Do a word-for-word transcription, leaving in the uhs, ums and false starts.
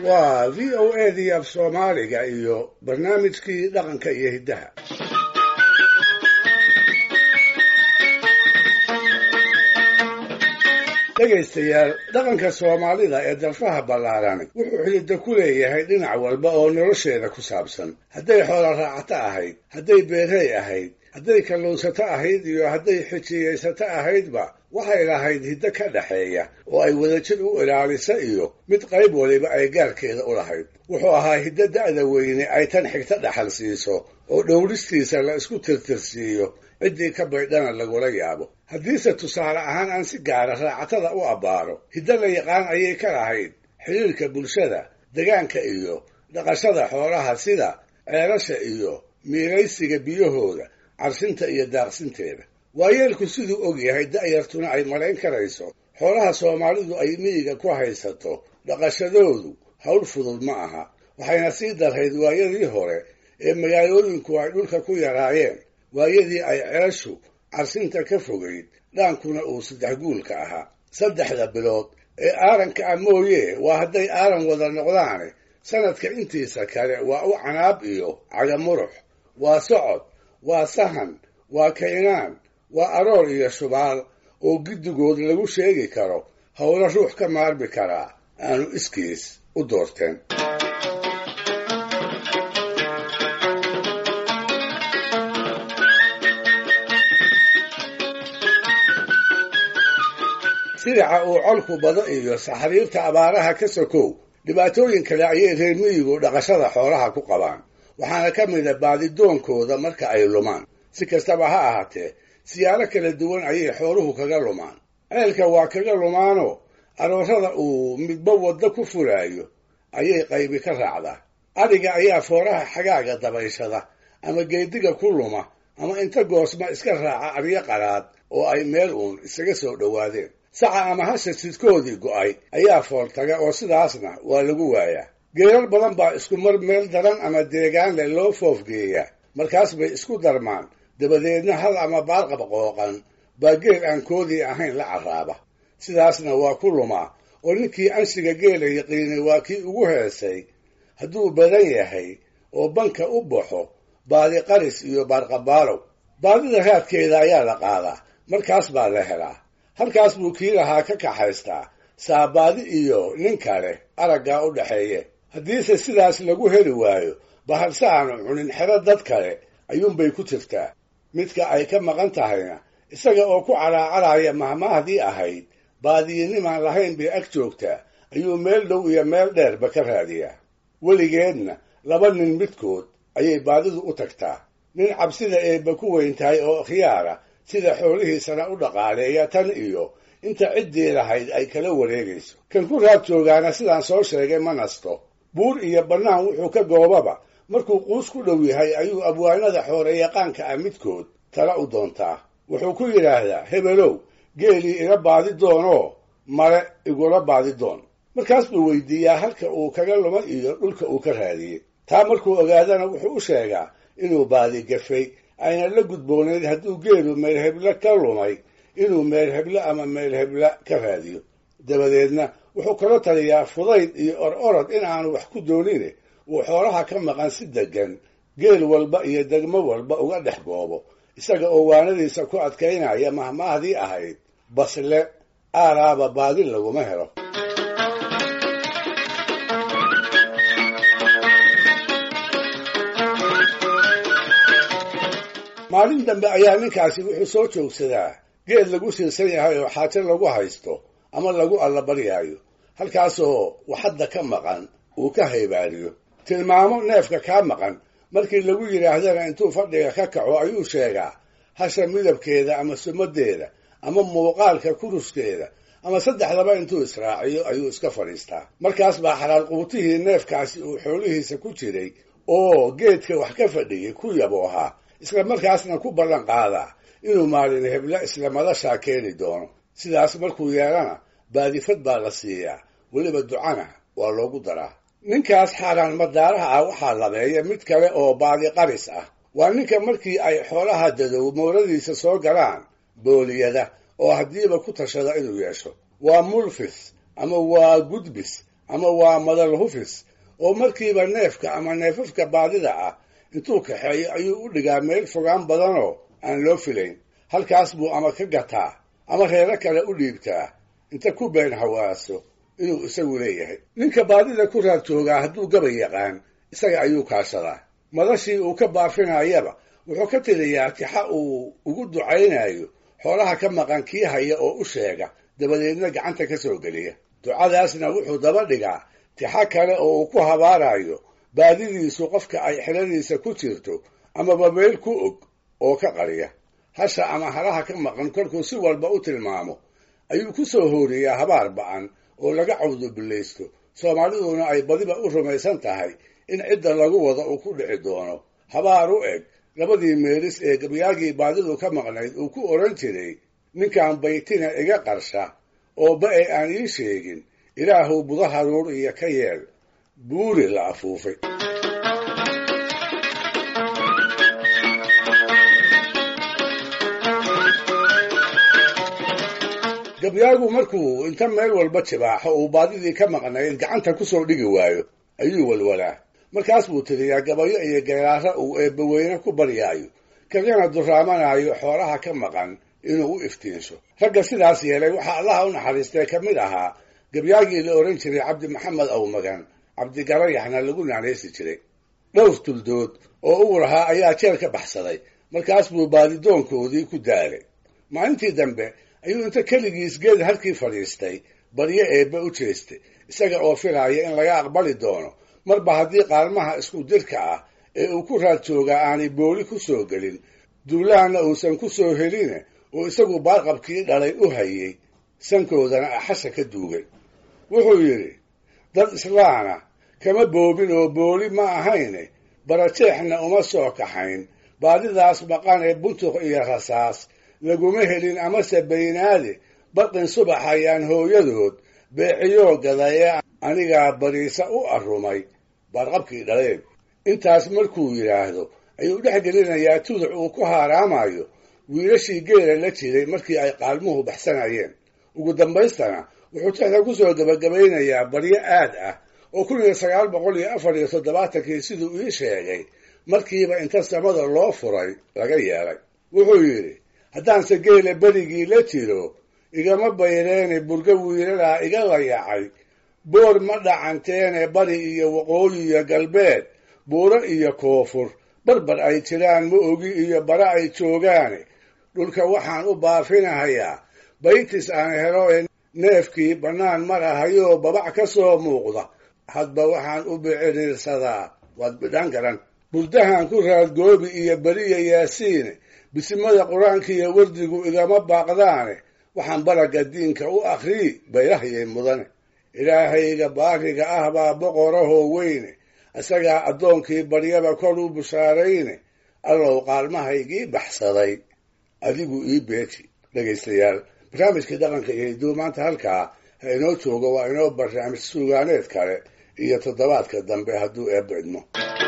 waa v o a dii af soomaaliga iyo barnaamijkii dhaqanka iyo hiddaha. dhegaystayaal, dhaqanka soomaalida ee dalfaha ballaarani wuxuu xididda ku leeyahay dhinac walba oo nolosheeda ku saabsan. hadday xoola raacato ahayd, hadday beerey ahayd, hadday kalluunsato ahayd iyo hadday xijiyaysato ahaydba waxay lahayd hiddo ka dhaxeeya oo ay wadajir u ilaalisa iyo mid qayb waliba ay gaarkeeda u lahayd. wuxuu ahaa hiddo da'da weyne ay tan xigta dhaxal siiso oo dhowristiisa la isku tirtirsiiyo ciddii ka baydhana lagula yaabo. haddiise tusaale ahaan aan si gaara raacatada u abbaaro, hiddo la yaqaan ayay ka lahayd xidhiirka bulshada, degaanka iyo dhaqashada xoolaha sida ceelasha iyo miiraysiga biyahooda, carsinta iyo daaqsinteeda. waayeelku siduu og yahay da'yartuna ay malayn karayso, xoolaha soomaalidu ay miyiga ku haysato dhaqashadoodu hawl fudud ma aha. waxayna sii darhayd waayadii hore ee magaalooyinku ay dhulka ku yaraayeen, waayadii ay ceeshu carsinta ka fogayd, dhaankuna uu saddex guulka ahaa. saddexda bilood ee aaranka ah mooye waa hadday aaran wada noqdaane, sanadka intiisa kale waa u canaab iyo cagamurux, waa socod, waa sahan, waa kaynaan, waa aroor iyo shubaal oo giddigood lagu sheegi karo howlo ruux ka maarmi karaa aanu iskiis u doorteen. sidaca uu colku bado iyo saxariirta abaaraha ka sokow, dhibaatooyin kale ayay reer miyigu dhaqashada xoolaha ku qabaan. waxaana ka mida baadidoonkooda marka ay lumaan. si kastaba ha ahaatee, siyaalo kala duwan ayay xooluhu kaga lumaan. ceelka waa kaga lumaanoo aroorada uu midba waddo ku furaayo ayay qaybi ka raacdaa. adhiga ayaa fooraha xagaaga dabayshada ama geediga ku luma, ama inta goosma iska raaca aryo qaraad oo ay meel uun isaga soo dhowaadeen. saca ama hasha jidkoodii go'ay ayaa fooltaga oo sidaasna waa lagu waayaa. geerar badan baa isku mar meel daran ama deegaan leh loo foofgeeyaa, markaas bay isku darmaan, dabadeedna hal ama baarqab qooqan baa geel aan koodii ahayn la carraaba. sidaasna waa ku lumaa oo ninkii anshiga geela yaqiinay waa kii ugu heesay hadduu badan yahay oo banka u baxo baadi qaris iyo baarqabaalow. baadida raadkeeda ayaa la qaadaa, markaas baa la helaa. halkaas buu kii lahaa ka kaxaystaa saabaadi iyo nin kale araggaa u dhaxeeye. haddiise sidaas lagu heli waayo, bahalse aanu cunin xero dad kale ayuunbay ku jirtaa. midka ay ka maqan tahayna isaga oo ku calaacaraya mahmaahdii ahayd baadiyinimaan lahayn bay ag joogtaa ayuu meel dhow iyo meel dheerba ka raadiyaa. weligeedna laba nin midkood ayay baadidu u tagtaa. nin cabsida eebba ku weyn tahay oo khiyaara, sida xoolihiisana u dhaqaaleeya tan iyo inta ciddii lahayd ay kala wareegayso. kan ku raad joogaana sidaan soo sheegay ma nasto. buur iyo bannaan wuxuu ka goobaba markuu quus ku dhow yahay ayuu abwaanada xoore yaqaanka ah midkood tala u doontaa. wuxuu ku yidhaahdaa, hebelow, geelii iga baadi doonoo mare igula baadi doon. markaas buu weydiiyaa halka uu kaga luma iyo dhulka uu ka raadiyey. taa markuu ogaadana wuxuu u sheegaa inuu baadi gafay, ayna la gudboonayd hadduu geelu meelhebla ka lumay inuu meelhebla ama meelhebla ka raadiyo. dabadeedna wuxuu kala taliyaa fudayd iyo or orod in aanu wax ku doonine uu xoolaha ka maqan si deggan geel walba iyo degmo walba uga dhex goobo, isaga oo waanadiisa ku adkaynaya mahmaahdii ahayd basle aaraaba baadi laguma helo. maalin dambe ayaa ninkaasi wuxuu soo joogsadaa geed lagu siirsan yahay oo xaajo lagu haysto ama lagu allabaryaayo, halkaasoo waxadda ka maqan uu ka haybaariyo. tilmaamo neefka kaa maqan markii lagu yidhaahdana intuu fadhiga ka kaco ayuu sheegaa hasha midabkeeda ama sumadeeda ama muuqaalka kuruskeeda ama saddexdaba intuu israaciyo ayuu iska fadhiistaa. markaas baa xalaal quutihii neefkaasi uu xoolihiisa ku jiray oo geedka wax ka fadhiyey ku yaboohaa, isla markaasna ku ballan qaadaa inuu maalin hebla isla madashaa keeni doono. sidaas markuu yeelana baadifad baa la siiyaa, weliba ducana waa loogu daraa. ninkaas xaaraan madaaraha ah waxaa labeeya mid kale oo baadi qaris ah. waa ninka markii ay xoolaha dadow mooradiisa soo galaan booliyada oo haddiiba ku tashada inuu yeesho. waa mulfis ama waa gudbis ama waa madal hufis oo markiiba neefka ama neefafka baadida ah intuu kaxeeyo ayuu u dhigaa meel fogaan badanoo aan loo filayn. halkaas buu ama ka gataa ama reero kale u dhiibtaa inta ku been hawaaso inuu isagu leeyahay. ninka baadida ku raad joogaa hadduu gabay yaqaan isaga ayuu kaashadaa. madashii uu ka baafinayaba wuxuu ka tiriyaa tixa uu ugu ducaynayo xoolaha ka maqan kii haya oo u sheega dabadeedna gacanta ka soo geliya. ducadaasna wuxuu daba dhigaa tixa kale oo uu ku habaarayo baadidiisu qofka ay xiladiisa ku jirto amaba meel ku og oo ka qariya. hasha ama halaha ka maqan kolkuu si walba u tilmaamo ayuu ku soo hooriyaa habaar ba'an oo laga cawdubillaysto. soomaaliduna ay badiba u rumaysan tahay in cidda lagu wada uu ku dhici doono habaar u eg labadii meelis ee gabyaagii baadidu ka maqnayd uu ku odhan jiray ninkan baytina iga qarsha oo ba-e aan ii sheegin ilaahuw buda haruur iyo ka yeel buuri la afuufay. gabyaagu markuu inta meel walba jibaaxo uu baadidii ka maqnayd gacanta ku soo dhigi waayo ayuu walwalaa. markaas buu tiriyaa gabayo iyo geeraaro uu eebbaweyne ku baryaayo kagana duraamanaayo xoolaha ka maqan inuu u iftiinsho. ragga sidaas yeelay waxaa allaha u naxariistay ka mid ahaa gabyaagii la odhan jiray cabdi maxamed awmagan, cabdigarayaxna lagu naanaysi jiray. dhowr tuldood oo uu lahaa ayaa jeel ka baxsaday. markaas buu baadidoonkoodii ku daalay. maalintii dambe ayuu inta keligiis geed halkii fadhiistay baryo eebbe u jeestay, isaga oo filaaya in laga aqbali doono marba haddii qaalmaha isku dirka ah ee uu ku raad joogaa aanay booli ku soo gelin, duulaanna uusan ku soo heline oo isagu baarqabkii dhalay u hayay sankoodana axasha ka duugay. wuxuu yidhi dad islaana kama boobin oo booli ma ahayne barajeexna uma soo kaxayn. baadidaas maqan ee buntuq iyo rasaas laguma helin amase baynaade baqin subax ayaan hooyadood beeciyoo gadayee anigaa bariisa u arrumay baarqabkii dhaleen. intaas markuu yidhaahdo ayuu dhex gelinayaa tuduc uu ku haaraamayo wiilashii geela la jiray markii ay qaalmuhu baxsanayeen. ugu dambaystana wuxuu tixda ku soo gebagabaynayaa baryo aad ah oo kun iyo sagaal boqol iyo afar iyo toddobaatankii siduu ii sheegay markiiba inta samada loo furay laga yeelay. wuxuu yidhi haddaanse geela berigii la jiro igama bayreene burga wiilalaa iga layacay. boor ma dhacanteene bari iyo waqooyi iyo galbeed buuro iyo koonfur barbar ay jiraan ma ogi iyo bara ay joogaane. dhulka waxaan u baafinahayaa baytis aan helo ee neefkii bannaan marahayoo babac ka soo muuqda hadba waxaan u biciriirsadaa waad bidhan garan. burdahan ku raadgoobi iyo beriya yaasiine bisimada qur-aanka iyo wardigu igama baaqdaane waxaan baraga diinka u akhriyi baylahayay mudane. ilaahayga baariga ah baa boqorahoo weyne isagaa addoonkii baryaba kor u bushaarayne allow qaalmahaygii baxsaday adigu ii beeji. dhegaystayaal, barnaamijkii dhaqanka iyo hidduu maanta halkaa ha inoo joogo. waa inoo barnaamij suugaaneed kale iyo toddobaadka dambe hadduu eebba idmo.